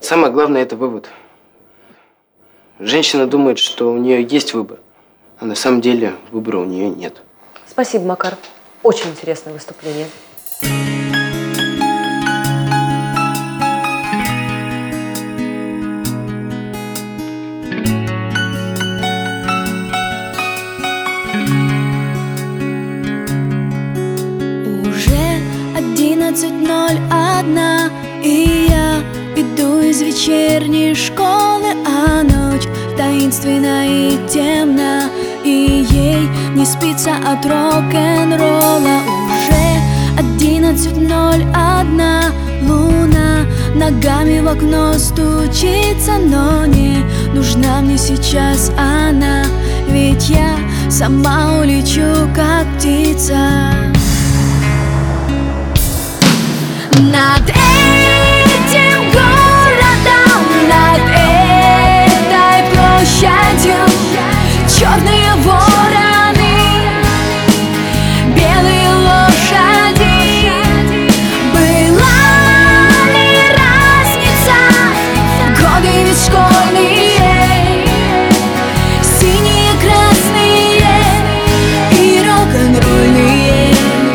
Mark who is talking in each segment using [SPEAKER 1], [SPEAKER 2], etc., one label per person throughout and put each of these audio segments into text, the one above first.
[SPEAKER 1] Самое главное – это вывод. Женщина думает, что у нее есть выбор, а на самом деле выбора у нее нет.
[SPEAKER 2] Спасибо, Макар. Очень интересное выступление.
[SPEAKER 3] Уже 11:01, и я иду из вечерней школы, а ночь таинственна и темна, и ей не спится от рок-н-ролла. Уже 11:01, луна ногами в окно стучится, но не нужна мне сейчас она, ведь я сама улечу, как птица. Над этим городом, над этой площадью черные вороны, белые лошади. Была ли разница? Годы ведь школьные, синие, красные и рок-н-ролльные.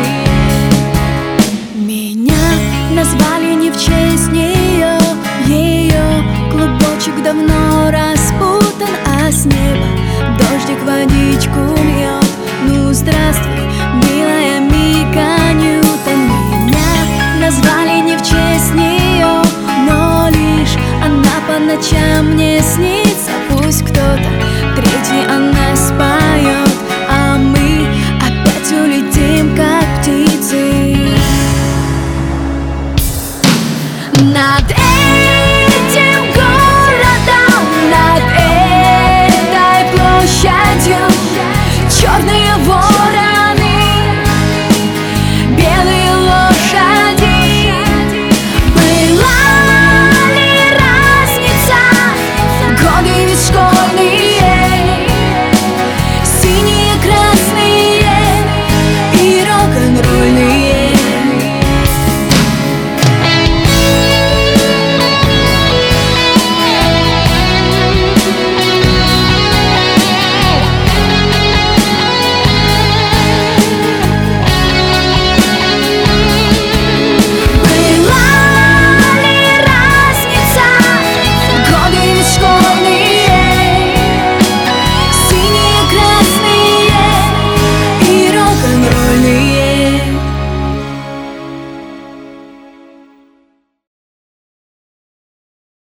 [SPEAKER 3] Меня назвали не в честь нее, ее клубочек давно распутан, а с неба дождик водичку льет. Ну здравствуй, милая Мика Ньютон. Меня назвали не в честь нее, но лишь она по ночам мне снится. Пусть кто-то третий о нас